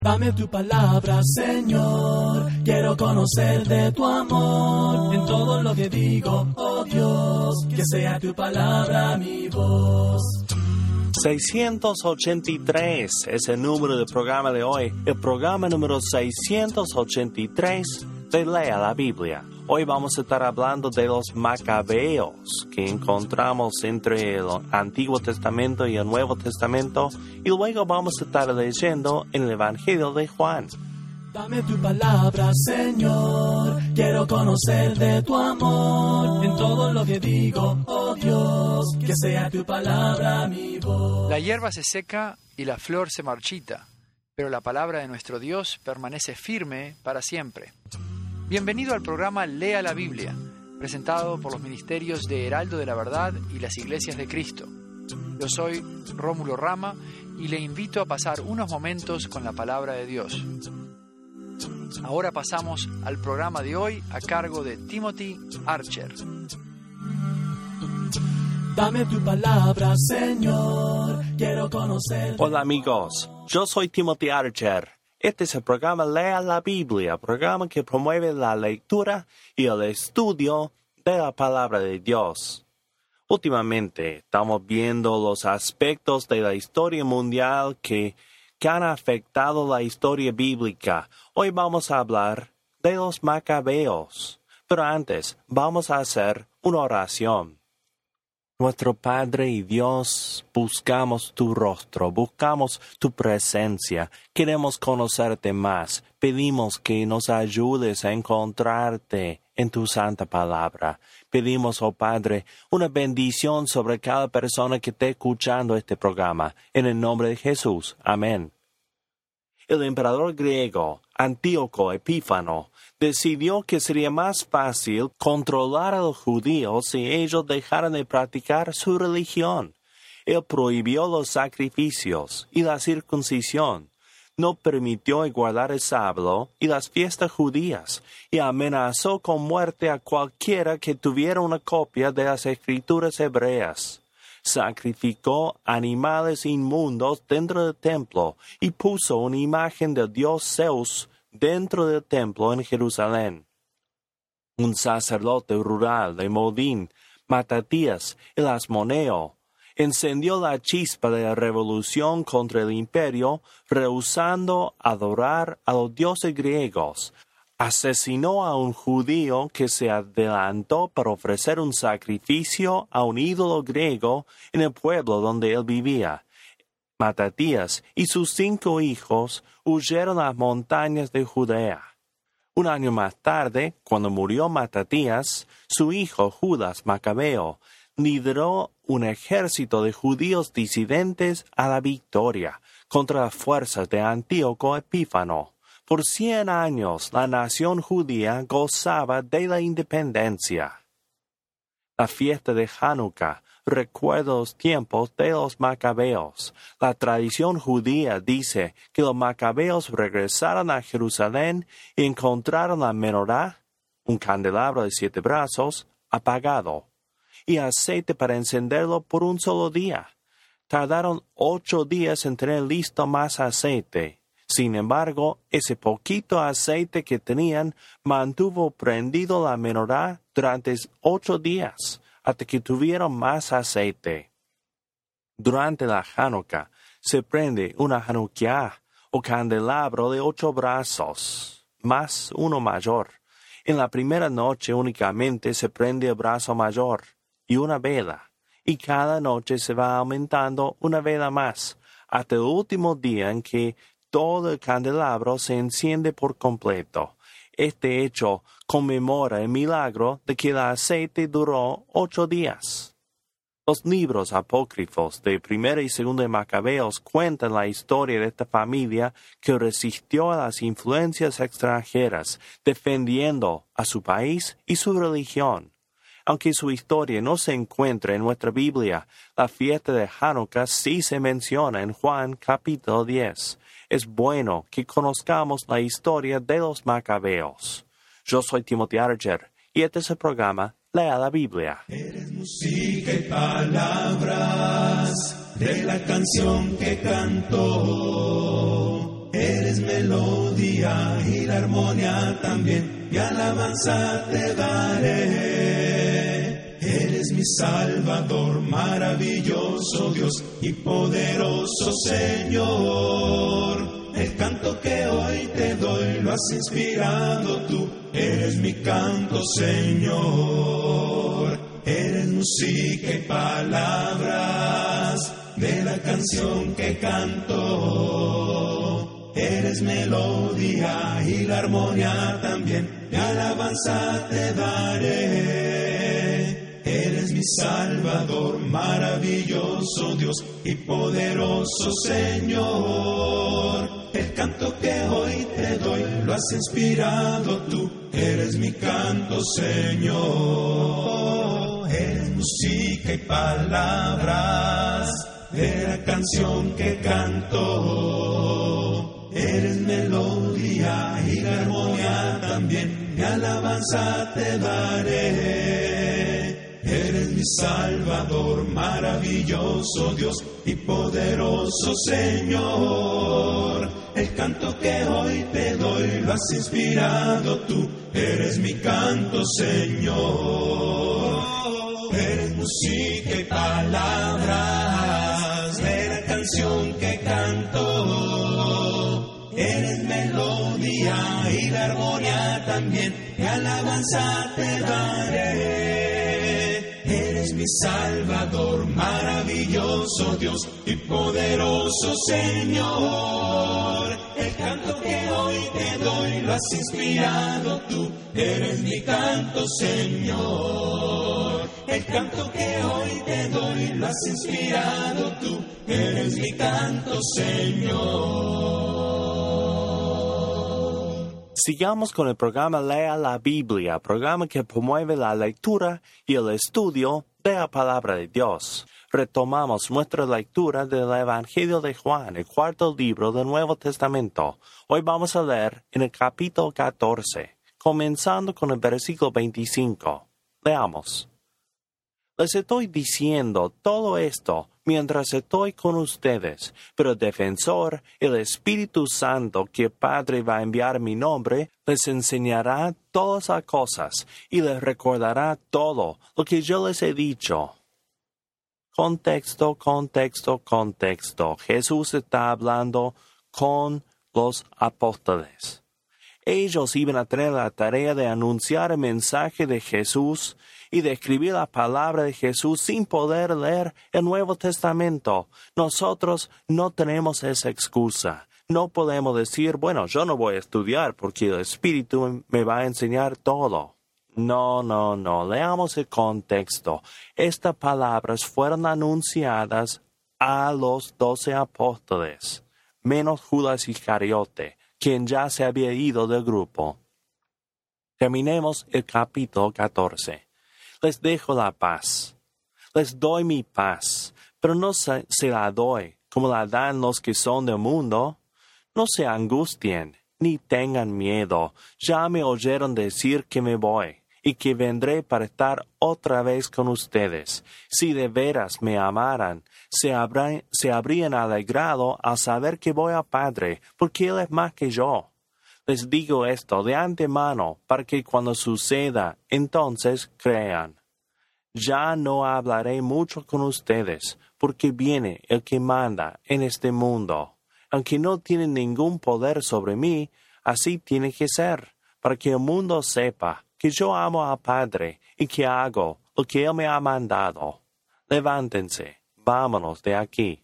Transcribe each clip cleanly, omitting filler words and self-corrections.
Dame tu palabra, Señor, quiero conocer de tu amor. En todo lo que digo, oh Dios, que sea tu palabra mi voz. 683 es el número del programa de hoy, el programa número 683 de Lea la Biblia. Hoy vamos a estar hablando de los macabeos que encontramos entre el Antiguo Testamento y el Nuevo Testamento, y luego vamos a estar leyendo en el Evangelio de Juan. Dame tu palabra, Señor, quiero conocer de tu amor. En todo lo que digo, oh Dios, que sea tu palabra mi voz. La hierba se seca y la flor se marchita, pero la palabra de nuestro Dios permanece firme para siempre. Bienvenido al programa Lea la Biblia, presentado por los ministerios de Heraldo de la Verdad y las Iglesias de Cristo. Yo soy Rómulo Rama y le invito a pasar unos momentos con la palabra de Dios. Ahora pasamos al programa de hoy a cargo de Timothy Archer. Dame tu palabra, Señor, quiero conocer. Hola amigos, yo soy Timothy Archer. Este es el programa Lea la Biblia, programa que promueve la lectura y el estudio de la palabra de Dios. Últimamente estamos viendo los aspectos de la historia mundial que han afectado la historia bíblica. Hoy vamos a hablar de los macabeos, pero antes vamos a hacer una oración. Nuestro Padre y Dios, buscamos tu rostro, buscamos tu presencia, queremos conocerte más, pedimos que nos ayudes a encontrarte en tu santa palabra. Pedimos, oh Padre, una bendición sobre cada persona que esté escuchando este programa, en el nombre de Jesús. Amén. El emperador griego, Antíoco Epífano, decidió que sería más fácil controlar a los judíos si ellos dejaran de practicar su religión. Él prohibió los sacrificios y la circuncisión, no permitió guardar el sábado y las fiestas judías, y amenazó con muerte a cualquiera que tuviera una copia de las escrituras hebreas. Sacrificó animales inmundos dentro del templo y puso una imagen del dios Zeus dentro del templo en Jerusalén. Un sacerdote rural de Modín, Matatías el Asmoneo, encendió la chispa de la revolución contra el imperio, rehusando adorar a los dioses griegos. Asesinó a un judío que se adelantó para ofrecer un sacrificio a un ídolo griego en el pueblo donde él vivía. Matatías y sus 5 hijos huyeron a las montañas de Judea. Un año más tarde, cuando murió Matatías, su hijo Judas Macabeo lideró un ejército de judíos disidentes a la victoria contra las fuerzas de Antíoco Epífano. Por 100 años la nación judía gozaba de la independencia. La fiesta de Hanukkah recuerda los tiempos de los macabeos. La tradición judía dice que los macabeos regresaron a Jerusalén y encontraron la menorá, un candelabro de 7 brazos, apagado, y aceite para encenderlo por un solo día. Tardaron 8 días en tener listo más aceite. Sin embargo, ese poquito aceite que tenían mantuvo prendido la menorá durante 8 días, hasta que tuvieron más aceite. Durante la Hanukkah se prende una Hanukkah, o candelabro de 8 brazos, más uno mayor. En la primera noche únicamente se prende el brazo mayor y una vela, y cada noche se va aumentando una vela más, hasta el último día en que todo el candelabro se enciende por completo. Este hecho conmemora el milagro de que el aceite duró 8 días. Los libros apócrifos de Primera y Segunda de Macabeos cuentan la historia de esta familia que resistió a las influencias extranjeras, defendiendo a su país y su religión. Aunque su historia no se encuentra en nuestra Biblia, la fiesta de Hanukkah sí se menciona en Juan capítulo 10. Es bueno que conozcamos la historia de los macabeos. Yo soy Timothy Archer y este es el programa Lea la Biblia. Eres música y palabras de la canción que cantó. Eres Eres melodía y la armonía también, mi alabanza te daré. Eres mi Salvador, maravilloso Dios y poderoso Señor. El canto que hoy te doy lo has inspirado tú, eres mi canto, Señor. Eres música y palabras de la canción que canto. Eres melodía y la armonía también, mi alabanza te daré. Eres mi Salvador, maravilloso Dios y poderoso Señor. El canto que hoy te doy lo has inspirado tú, eres mi canto, Señor. Eres música y palabras de la canción que canto. Eres melodía y la armonía también, mi alabanza te daré. Eres mi Salvador, maravilloso Dios y poderoso Señor. El canto que hoy te doy lo has inspirado tú, eres mi canto, Señor. Eres música y palabras de la canción que canto. Eres melodía y la armonía también, mi alabanza te daré. Eres mi Salvador, maravilloso Dios y poderoso Señor. El canto que hoy te doy lo has inspirado tú, eres mi canto, Señor. El canto que hoy te doy lo has inspirado tú, eres mi canto, Señor. Sigamos con el programa Lea la Biblia, programa que promueve la lectura y el estudio de la palabra de Dios. Retomamos nuestra lectura del Evangelio de Juan, el cuarto libro del Nuevo Testamento. Hoy vamos a leer en el capítulo 14, comenzando con el versículo 25. Leamos. Les estoy diciendo todo esto mientras estoy con ustedes, pero el Defensor, el Espíritu Santo que el Padre va a enviar en mi nombre, les enseñará todas las cosas y les recordará todo lo que yo les he dicho. Contexto. Jesús está hablando con los apóstoles. Ellos iban a tener la tarea de anunciar el mensaje de Jesús y de escribir la palabra de Jesús sin poder leer el Nuevo Testamento. Nosotros no tenemos esa excusa. No podemos decir, bueno, yo no voy a estudiar porque el Espíritu me va a enseñar todo. No. Leamos el contexto. Estas palabras fueron anunciadas a los 12 apóstoles, menos Judas Iscariote, quien ya se había ido del grupo. Terminemos el capítulo 14. Les dejo la paz. Les doy mi paz, pero no se la doy como la dan los que son del mundo. No se angustien, ni tengan miedo. Ya me oyeron decir que me voy, y que vendré para estar otra vez con ustedes. Si de veras me amaran, se habrían alegrado al saber que voy al Padre, porque Él es más que yo. Les digo esto de antemano, para que cuando suceda, entonces crean. Ya no hablaré mucho con ustedes, porque viene el que manda en este mundo. Aunque no tiene ningún poder sobre mí, así tiene que ser, para que el mundo sepa que yo amo al Padre y que hago lo que Él me ha mandado. Levántense, vámonos de aquí.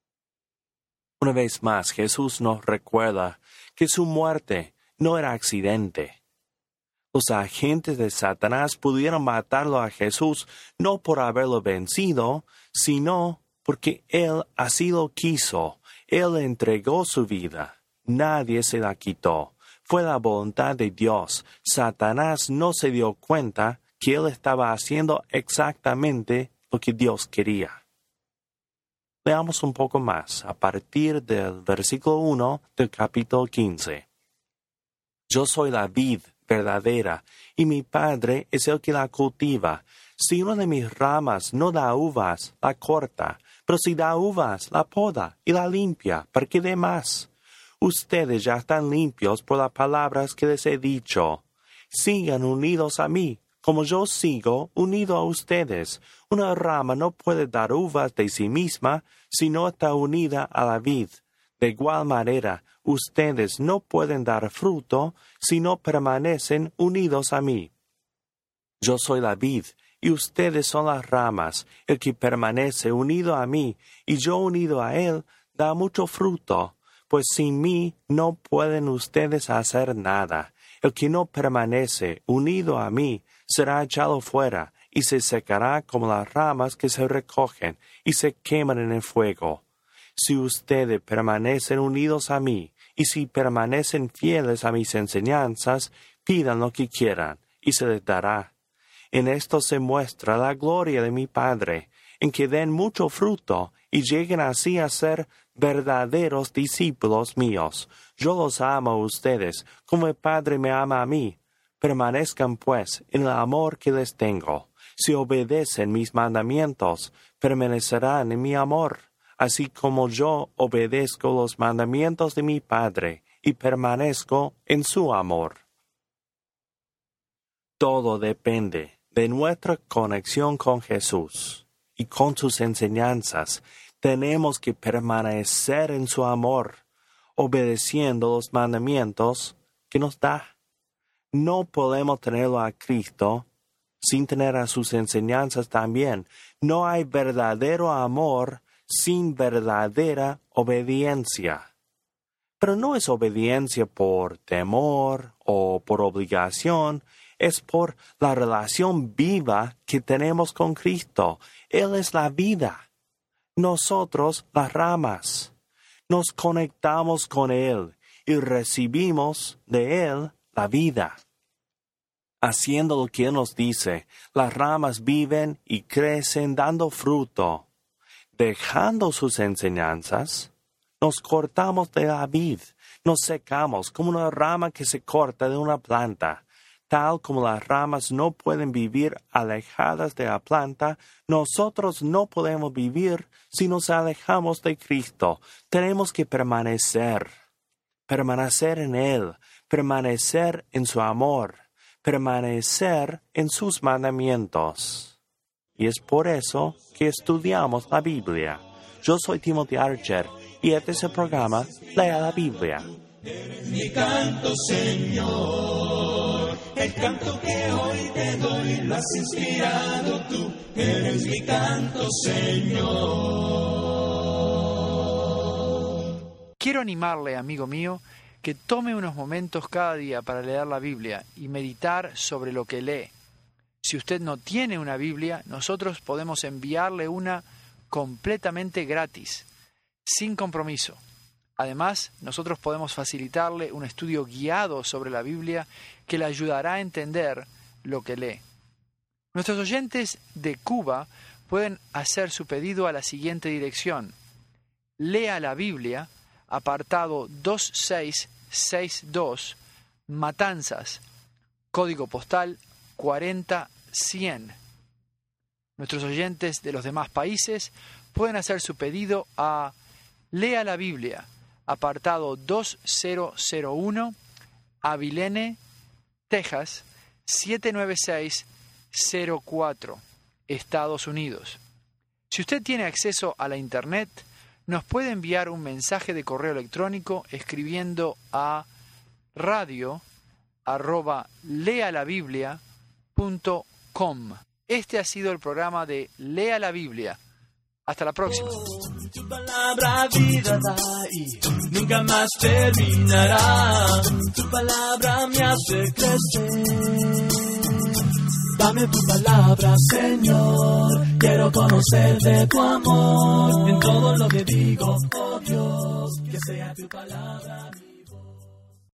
Una vez más, Jesús nos recuerda que su muerte no era accidente. Los agentes de Satanás pudieron matarlo a Jesús no por haberlo vencido, sino porque Él así lo quiso. Él entregó su vida. Nadie se la quitó. Fue la voluntad de Dios. Satanás no se dio cuenta que Él estaba haciendo exactamente lo que Dios quería. Leamos un poco más a partir del versículo 1 del capítulo 15. Yo soy la vid verdadera, y mi Padre es el que la cultiva. Si una de mis ramas no da uvas, la corta, pero si da uvas, la poda y la limpia, para que dé más. Ustedes ya están limpios por las palabras que les he dicho. Sigan unidos a mí, como yo sigo unido a ustedes. Una rama no puede dar uvas de sí misma si no está unida a la vid. De igual manera, ustedes no pueden dar fruto si no permanecen unidos a mí. Yo soy la vid, y ustedes son las ramas. El que permanece unido a mí, y yo unido a él, da mucho fruto, pues sin mí no pueden ustedes hacer nada. El que no permanece unido a mí será echado fuera, y se secará como las ramas que se recogen y se queman en el fuego. Si ustedes permanecen unidos a mí, y si permanecen fieles a mis enseñanzas, pidan lo que quieran, y se les dará. En esto se muestra la gloria de mi Padre, en que den mucho fruto, y lleguen así a ser verdaderos discípulos míos. Yo los amo a ustedes, como el Padre me ama a mí. Permanezcan, pues, en el amor que les tengo. Si obedecen mis mandamientos, permanecerán en mi amor, así como yo obedezco los mandamientos de mi Padre, y permanezco en su amor. Todo depende de nuestra conexión con Jesús y con sus enseñanzas. Tenemos que permanecer en su amor, obedeciendo los mandamientos que nos da. No podemos tenerlo a Cristo sin tener a sus enseñanzas también. No hay verdadero amor sin verdadera obediencia. Pero no es obediencia por temor o por obligación, es por la relación viva que tenemos con Cristo. Él es la vida. Nosotros las ramas. Nos conectamos con Él y recibimos de Él la vida. Haciendo lo que Él nos dice, las ramas viven y crecen dando fruto. Dejando sus enseñanzas, nos cortamos de la vid, nos secamos como una rama que se corta de una planta. Tal como las ramas no pueden vivir alejadas de la planta, nosotros no podemos vivir si nos alejamos de Cristo. Tenemos que permanecer en Él, permanecer en su amor, permanecer en sus mandamientos. Y es por eso que estudiamos la Biblia. Yo soy Timothy Archer y este es el programa Lea la Biblia. Eres mi canto, Señor, el canto que hoy te doy, lo has inspirado tú. Eres mi canto, Señor. Quiero animarle, amigo mío, que tome unos momentos cada día para leer la Biblia y meditar sobre lo que lee. Si usted no tiene una Biblia, nosotros podemos enviarle una completamente gratis, sin compromiso. Además, nosotros podemos facilitarle un estudio guiado sobre la Biblia que le ayudará a entender lo que lee. Nuestros oyentes de Cuba pueden hacer su pedido a la siguiente dirección: Lea la Biblia, apartado 2662, Matanzas, código postal 40100. Nuestros oyentes de los demás países pueden hacer su pedido a Lea la Biblia, apartado 2001, Abilene, Texas, 79604, Estados Unidos. Si usted tiene acceso a la Internet, nos puede enviar un mensaje de correo electrónico escribiendo a radio@lealabiblia.com. Este ha sido el programa de Lea la Biblia. Hasta la próxima. Tu palabra vida da y nunca más terminará. Tu palabra me hace crecer. Dame tu palabra, Señor. Quiero conocer de tu amor. En todo lo que digo, oh Dios, que sea tu palabra.